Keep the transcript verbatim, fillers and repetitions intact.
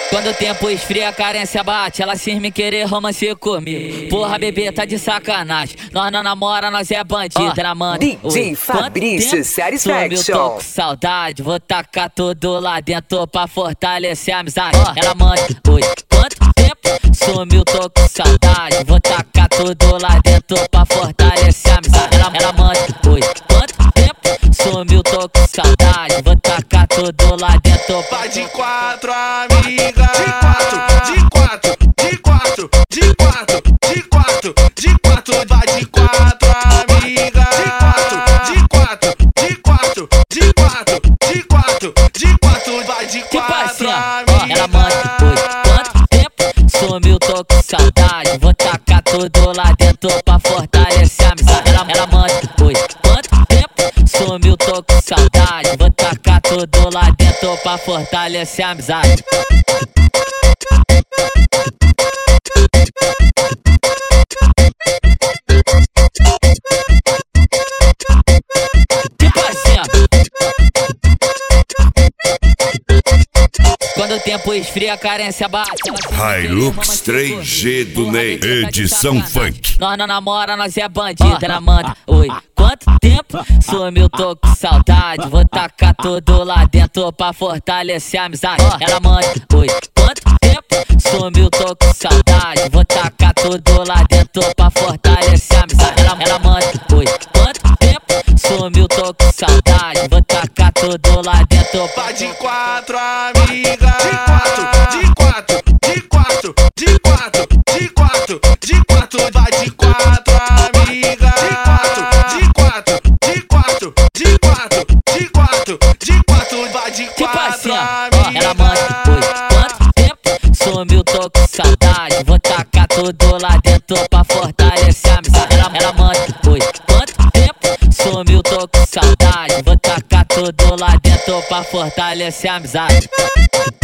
Quando o tempo esfria, a carência bate. Ela cisma em querer romance comigo. Porra, bebê, tá de sacanagem. Nós não namora, nós é bandido. Ela manda. D J Fabrício Satisfaction. Tô com saudade, vou tacar tudo lá dentro pra fortalecer a amizade. Ela manda. Oi, quanto tempo sumiu, tô com saudade. Vou tacar tudo lá dentro pra fortalecer a amizade. Ela, ela manda. Oi, quanto tempo sumiu, tô com saudade. Vou tacar tudo lá dentro pra... Vai de quatro, amiga. De quatro, de quatro, de quatro, de quatro, de quatro, de quatro, vai de quatro, amiga. De quatro, de quatro, de quatro, de quatro, de quatro, de quatro, vai de quatro, amiga. Ela manda. Oi, quanto tempo sumiu, tô com saudade. Vou tacar tudo lá dentro pra fortalecer a amizade. Ela, ela manda. Oi, quanto tempo sumiu, tô com saudade. Vou tacar tudo lá dentro pra fortalecer a amizade. Quando o tempo esfria, a carência bate. Hilux três G do Ney, edição funk. Nós não namora, nós é bandido. Ela manda. Oi, quanto tempo sumiu, tô com saudade. Vou tacar tudo lá dentro pra fortalecer a amizade. Ela manda. Oi, quanto tempo sumiu, tô com saudade. Vou tacar tudo lá dentro pra fortalecer a amizade. Ela, ela manda. Oi, quanto tempo sumiu, tô com saudade. Vou tacar tudo lá dentro pra... Vai de quatro, amiga. De quatro, de quatro, de quatro, de quatro, de quatro, de quatro, vai de quatro, amiga. De quatro, de quatro, de quatro, de quatro, de quatro, de quatro, vai de quatro, amiga. Ela manda. Oi, quanto tempo sumiu, tô com saudade. Vou tacar tudo lá dentro pra fortalecer a amizade. Ela, ela manda. Oi, quanto tempo sumiu, tô com saudade. Vou tacar tudo lá dentro pra fortalecer a amizade.